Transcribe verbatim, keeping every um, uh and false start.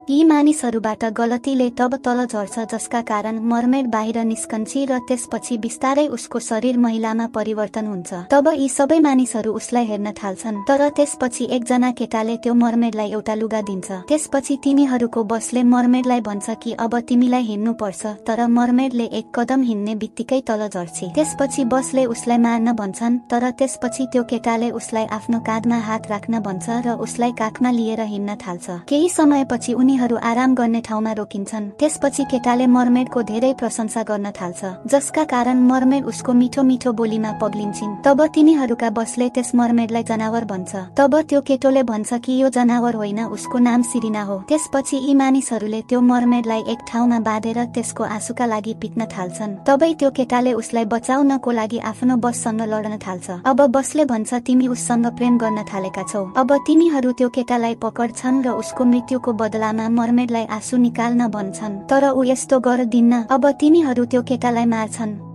यी मानिसहरूबाट गलतीले तब तल झर्छ जसका कारण मर्मेड बाहिर निस्कन्छ र त्यसपछि बिस्तारै उसको शरीर महिलामा परिवर्तन हुन्छ। तब यी सबै मानिसहरू उसलाई हेर्न थाल्छन्, तर त्यसपछि एकजना केटाले त्यो मर्मेडलाई एउटा लुगा दिन्छ। त्यसपछि तिनीहरूको बसले मर्मेडलाई भन्छ कि अब तिमीलाई हिँड्नु पर्छ, तर मर्मेडले एक कदम हिँड्ने बित्तिकै तल झर्छ। त्यसपछि बसले उसलाई मार्न भन्छन्, तर त्यसपछि त्यो केटाले उसलाई आफ्नो काँधमा हात राख्न भन्छ र उसलाई काखमा लिएर हिँड्न थाल्छ। केही समयपछि उनीहरू आराम गर्ने ठाउँमा रोकिन्छन्। त्यसपछि केटाले मर्मेडको धेरै प्रशंसा गर्न थाल्छ, जसका कारण मर्मेड उसको मिठो मिठो बोलीमा पग्लिन्छन्। तब तिनीहरूका बसले त्यस मर्मेडलाई जनावर भन्छ। तब त्यो केटोले भन्छ कि यो जनावर होइन, उसको नाम सिरिना हो। त्यसपछि यी मानिसहरूले त्यो मर्मेडलाई एक ठाउँमा बाँधेर त्यसको आँसुका लागि पिट्न थाल्छन्। तबै त्यो केटाले उसलाई बचाउनको लागि आफ्नो बससँग लड्न थाल्छ। अब बसले भन्छ तिमी उससँग प्रेम गर्न थालेका छौ। अब तिनीहरू त्यो केटालाई पकड्छन् र उसको मृत्युको बदलामा मर्मेडलाई आँसु निकाल्न भन्छन्, तर ऊ यस्तो गर्दिन्न। अब तिनीहरू त्यो केटालाई मार्छन्।